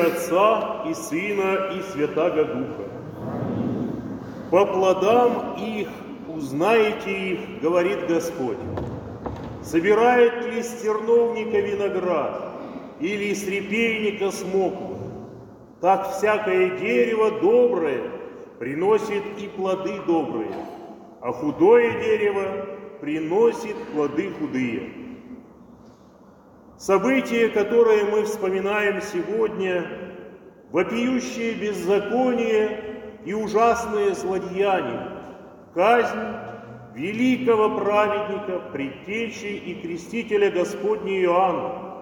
Отца и Сына и Святаго Духа. По плодам их узнаете их, говорит Господь. Собирает ли с терновника виноград или с репейника смокву? Так всякое дерево доброе приносит и плоды добрые, а худое дерево приносит плоды худые. Событие, которое мы вспоминаем сегодня, вопиющее беззаконие и ужасное злодеяние, казнь великого праведника, предтечи и крестителя Господня Иоанна.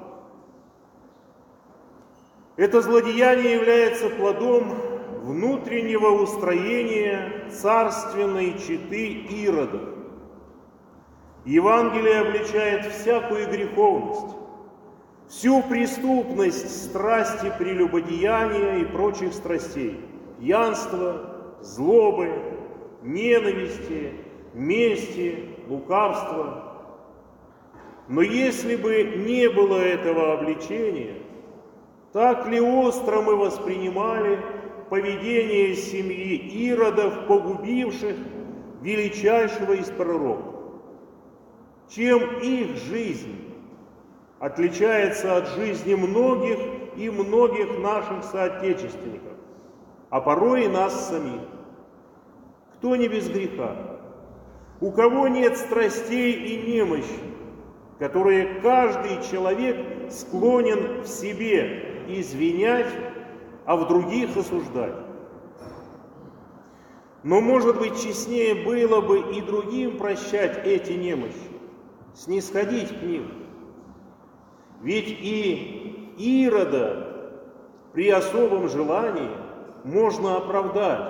Это злодеяние является плодом внутреннего устроения царственной четы Ирода. Евангелие обличает всякую греховность, всю преступность страсти прелюбодеяния и прочих страстей, пьянства, злобы, ненависти, мести, лукавства. Но если бы не было этого обличения, так ли остро мы воспринимали поведение семьи Иродов, погубивших величайшего из пророков? Чем их жизнь отличается от жизни многих и многих наших соотечественников, а порой и нас самих? Кто не без греха? У кого нет страстей и немощи, которые каждый человек склонен в себе извинять, а в других осуждать? Но, может быть, честнее было бы и другим прощать эти немощи, снисходить к ним. Ведь и Ирода при особом желании можно оправдать.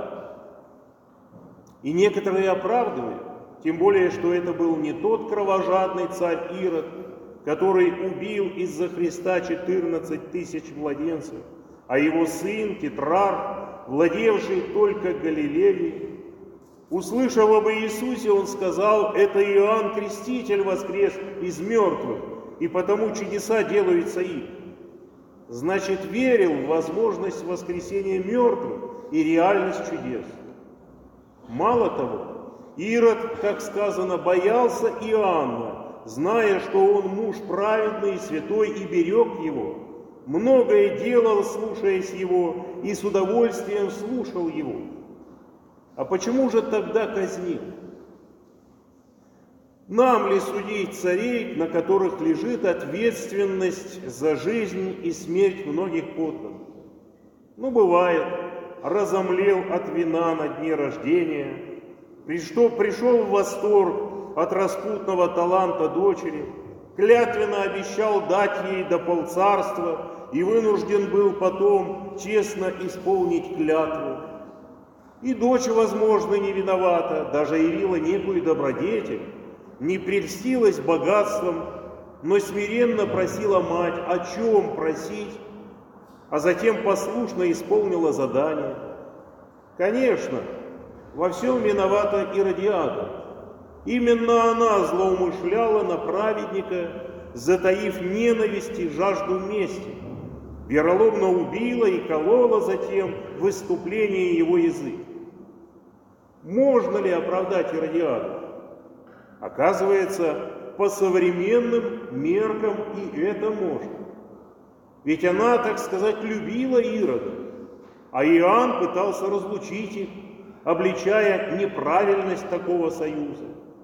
И некоторые оправдывают, тем более, что это был не тот кровожадный царь Ирод, который убил из-за Христа 14 тысяч младенцев, а его сын Тетрарх, владевший только Галилеей. Услышав об Иисусе, он сказал: это Иоанн Креститель воскрес из мертвых, и потому чудеса делаются им. Значит, верил в возможность воскресения мертвых и реальность чудес. Мало того, Ирод, как сказано, боялся Иоанна, зная, что он муж праведный и святой, и берег его. Многое делал, слушаясь его, и с удовольствием слушал его. А почему же тогда казнил? Нам ли судить царей, на которых лежит ответственность за жизнь и смерть многих подданных? Ну, бывает, разомлел от вина на дне рождения, пришел в восторг от распутного таланта дочери, клятвенно обещал дать ей до полцарства и вынужден был потом честно исполнить клятву. И дочь, возможно, не виновата, даже явила некую добродетель, не прельстилась богатством, но смиренно просила мать, о чем просить, а затем послушно исполнила задание. Конечно, во всем виновата Иродиада. Именно она злоумышляла на праведника, затаив ненависть и жажду мести, вероломно убила и колола затем в выступлении его язык. Можно ли оправдать Иродиаду? Оказывается, по современным меркам и это можно. Ведь она, так сказать, любила Ирода, а Иоанн пытался разлучить их, обличая неправильность такого союза.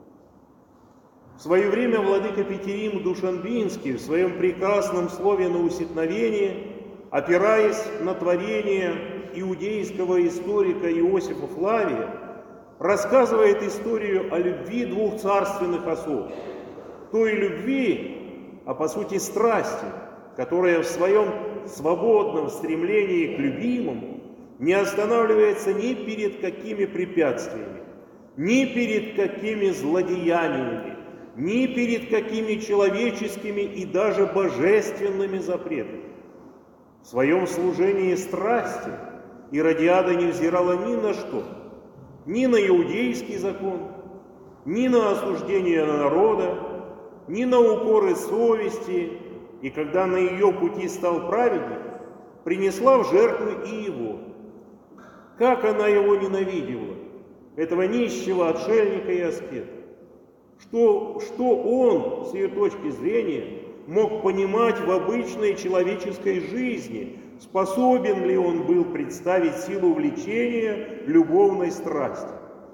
В свое время владыка Петерим Душанбинский в своем прекрасном слове на усекновение, опираясь на творение иудейского историка Иосифа Флавия, рассказывает историю о любви двух царственных особ. Той любви, а по сути страсти, которая в своем свободном стремлении к любимому не останавливается ни перед какими препятствиями, ни перед какими злодеяниями, ни перед какими человеческими и даже божественными запретами. В своем служении страсти Иродиада не взирала ни на что, ни на иудейский закон, ни на осуждение народа, ни на укоры совести, и когда на ее пути стал праведник, принесла в жертву и его. Как она его ненавидела, этого нищего отшельника и аскета! Что он, с ее точки зрения, мог понимать в обычной человеческой жизни? Способен ли он был представить силу влечения любовной страсти?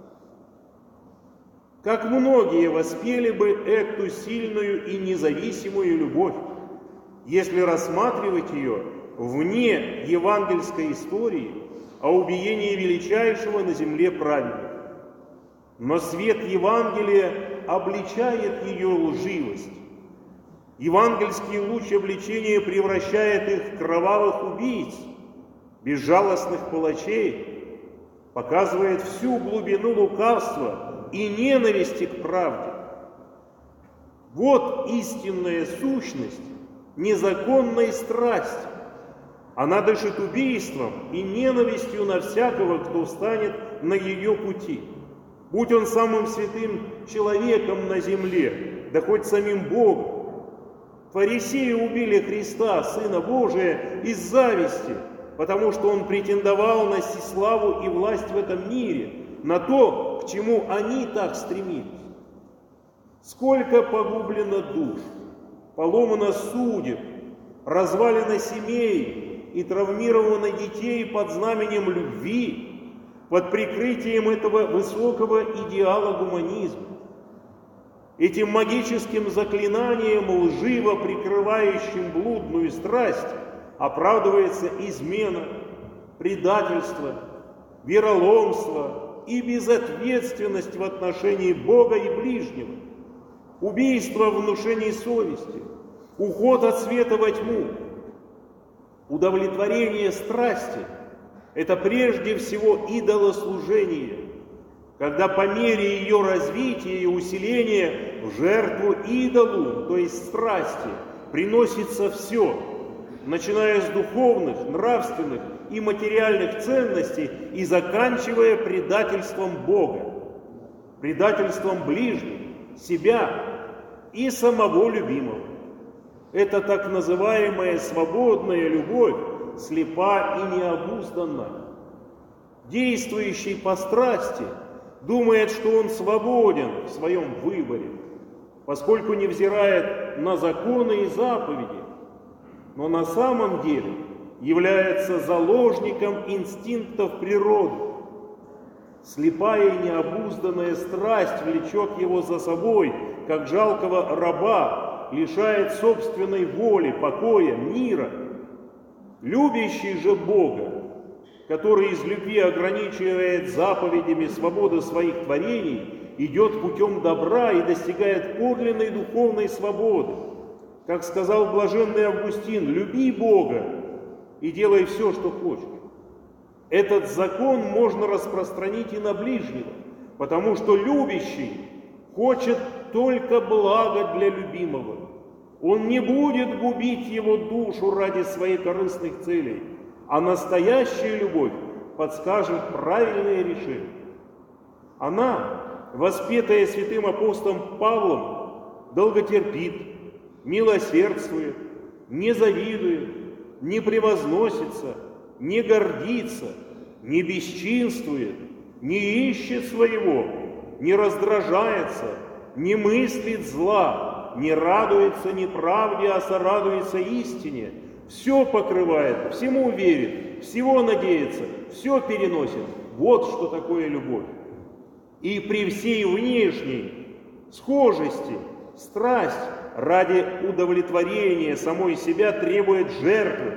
Как многие воспели бы эту сильную и независимую любовь, если рассматривать ее вне евангельской истории о убиении величайшего на земле праведника. Но свет Евангелия обличает ее лживость. Евангельский луч обличения превращает их в кровавых убийц, безжалостных палачей, показывает всю глубину лукавства и ненависти к правде. Вот истинная сущность незаконной страсти. Она дышит убийством и ненавистью на всякого, кто встанет на ее пути. Будь он самым святым человеком на земле, да хоть самим Богом. Фарисеи убили Христа, Сына Божия, из зависти, потому что Он претендовал на славу и власть в этом мире, на то, к чему они так стремились. Сколько погублено душ, поломано судеб, развалено семей и травмировано детей под знаменем любви, под прикрытием этого высокого идеала гуманизма. Этим магическим заклинанием, лживо прикрывающим блудную страсть, оправдывается измена, предательство, вероломство и безответственность в отношении Бога и ближнего, убийство в внушении совести, уход от света во тьму. Удовлетворение страсти – это прежде всего идолослужение, когда по мере ее развития и усиления в жертву идолу, то есть страсти, приносится все, начиная с духовных, нравственных и материальных ценностей и заканчивая предательством Бога, предательством ближних, себя и самого любимого. Это так называемая свободная любовь слепа и необузданна. Действующий по страсти думает, что он свободен в своем выборе, поскольку не взирает на законы и заповеди, но на самом деле является заложником инстинктов природы. Слепая и необузданная страсть влечет его за собой, как жалкого раба, лишает собственной воли, покоя, мира. Любящий же Бога, который из любви ограничивает заповедями свободы своих творений, идет путем добра и достигает подлинной духовной свободы. Как сказал блаженный Августин, люби Бога и делай все, что хочешь. Этот закон можно распространить и на ближнего, потому что любящий хочет только блага для любимого. Он не будет губить его душу ради своих корыстных целей, а настоящая любовь подскажет правильное решение. Она, воспетая святым апостолом Павлом, долготерпит, милосердствует, не завидует, не превозносится, не гордится, не бесчинствует, не ищет своего, не раздражается, не мыслит зла, не радуется неправде, а сорадуется истине, все покрывает, всему верит, всего надеется, все переносит. Вот что такое любовь. И при всей внешней схожести страсть ради удовлетворения самой себя требует жертвы,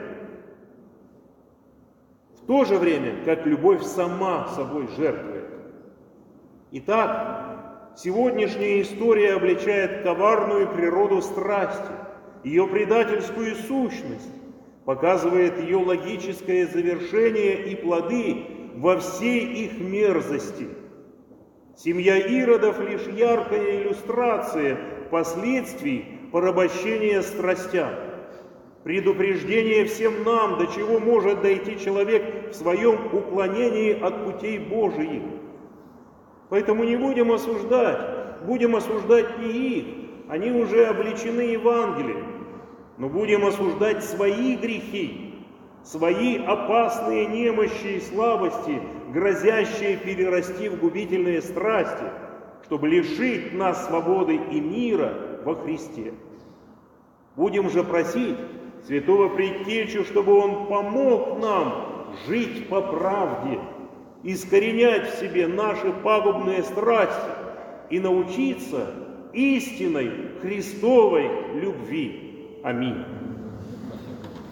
в то же время, как любовь сама собой жертвует. Итак, сегодняшняя история обличает коварную природу страсти, ее предательскую сущность, показывает ее логическое завершение и плоды во всей их мерзости. Семья Иродов — лишь яркая иллюстрация последствий порабощения страстям, предупреждение всем нам, до чего может дойти человек в своем уклонении от путей Божиих. Поэтому не будем осуждать не их, они уже обличены Евангелием, но будем осуждать свои грехи, свои опасные немощи и слабости, грозящие перерасти в губительные страсти, чтобы лишить нас свободы и мира во Христе. Будем же просить святого Предтечу, чтобы он помог нам жить по правде, искоренять в себе наши пагубные страсти и научиться истинной Христовой любви. Аминь.